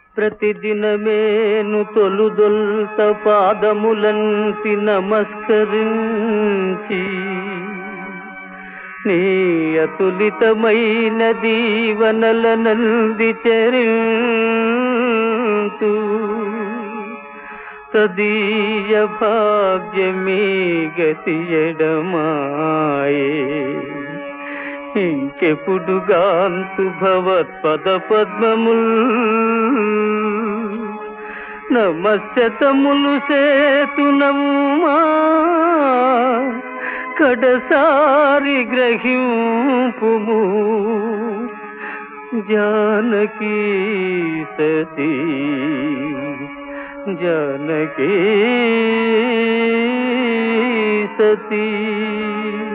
ప్రతిదినమేను తొలుదొల్త పాదములంటి నమస్కరించి నీ అతులితమైన దీవనలనంది చరింతు తదీయ భాగ్యమీ గతి ఎడమాయే ఇంకెప్పుడుగాంతు భవత్పద పద్మముల్ నమస్యతములు సేతునమ్మా కడసారి గ్రహింపుము జానకీ సతీ జానకీ సతీ